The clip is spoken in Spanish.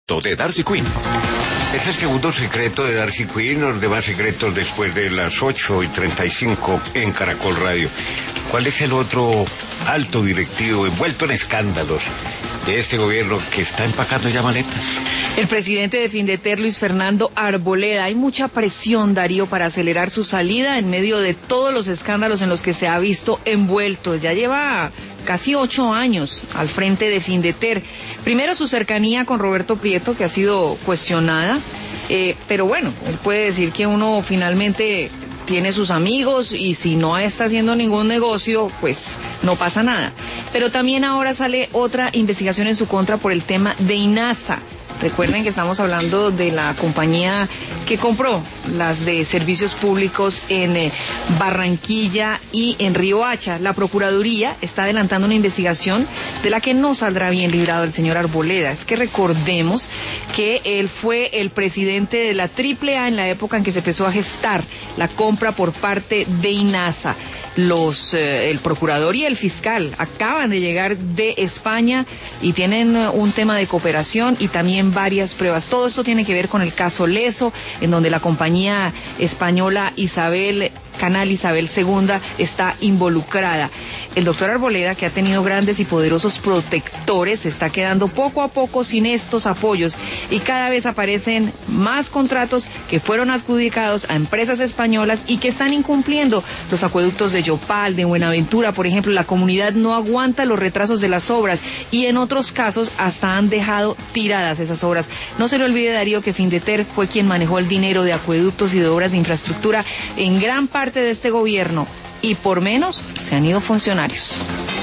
secreto de Darcy Quinn. Es el segundo secreto de Darcy Quinn, los demás secretos después de las 8:35 en Caracol Radio. ¿Cuál es el otro alto directivo envuelto en escándalos de este gobierno que está empacando ya maletas? El presidente de Findeter, Luis Fernando Arboleda. Hay mucha presión, Darío, para acelerar su salida en medio de todos los escándalos en los que se ha visto envuelto. Ya lleva casi 8 años al frente de Findeter. Primero su cercanía con Roberto Prieto, que ha sido cuestionada, pero bueno, él puede decir que uno finalmente tiene sus amigos y si no está haciendo ningún negocio, pues no pasa nada. Pero también ahora sale otra investigación en su contra por el tema de INASA. Recuerden que estamos hablando de la compañía que compró las de servicios públicos en Barranquilla y en Riohacha. La Procuraduría está adelantando una investigación de la que no saldrá bien librado el señor Arboleda. Es que recordemos que él fue el presidente de la AAA en la época en que se empezó a gestar la compra por parte de INASA. El procurador y el fiscal acaban de llegar de España y tienen un tema de cooperación y también varias pruebas. Todo esto tiene que ver con el caso Leso, en donde la compañía española Canal Isabel II está involucrada. El doctor Arboleda, que ha tenido grandes y poderosos protectores, se está quedando poco a poco sin estos apoyos y cada vez aparecen más contratos que fueron adjudicados a empresas españolas y que están incumpliendo los acueductos de Yopal, de Buenaventura, por ejemplo. La comunidad no aguanta los retrasos de las obras y en otros casos hasta han dejado tiradas esas obras. No se le olvide, Darío, que Findeter fue quien manejó el dinero de acueductos y de obras de infraestructura en gran parte de este gobierno y por menos se han ido funcionarios.